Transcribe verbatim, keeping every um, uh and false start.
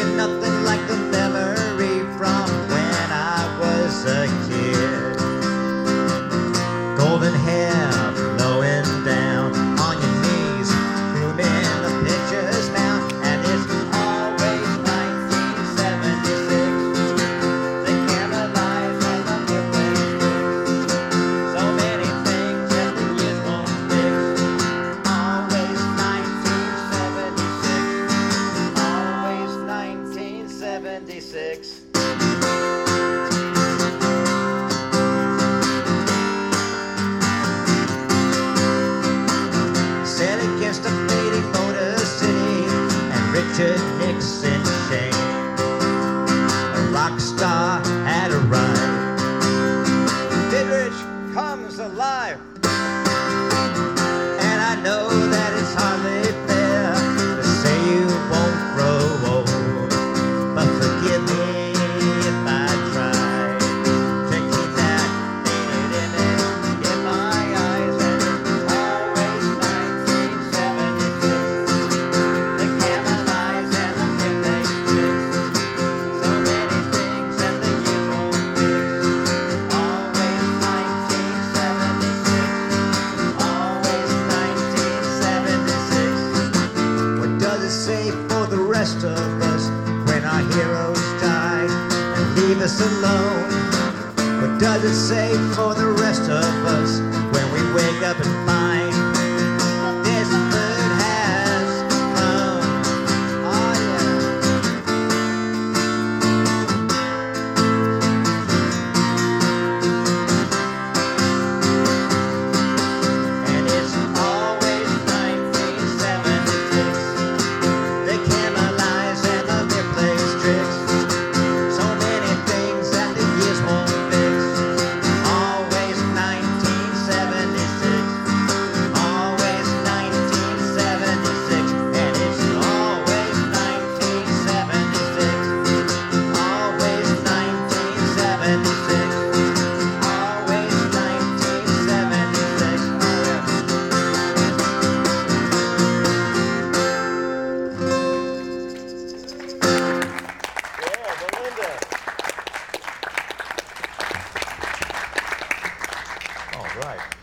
ain't nothing like the memory from when I was a kid. Golden hair flowing down on your knees, grooming a picture's mouth, and it's always nineteen seventy-six. The camera lies and the mirror plays tricks. So many things that the years won't fix. Always nineteen seventy-six. Always nineteen seventy-six. Set against a fading Motor City and Richard Nixon shame. A rock star had arrived. Goodrich comes alive. And I know that it's hardly fair to say you won't grow old, but forgive me if I try to keep that faded image in my eyes. And it's always nineteen seventy-six. The camera lies and the mirror tricks. So many things that the years won't fix. Always nineteen seventy-six. Always nineteen seventy-six. What does it say for the rest of us when our heroes die and leave us alone? What does it say for the rest of us when we wake up and find this bird has flown? Oh yeah. And it's always nineteen seventy-six. The camera lies and the mirror plays tricks. So many things that the years won't fix. Always nineteen seventy-six. Always nineteen seventy-six. And it's always nineteen seventy-six. Always nineteen seventy-six. Always nineteen seventy-six. Oh, yeah. Yeah, Belinda. All right.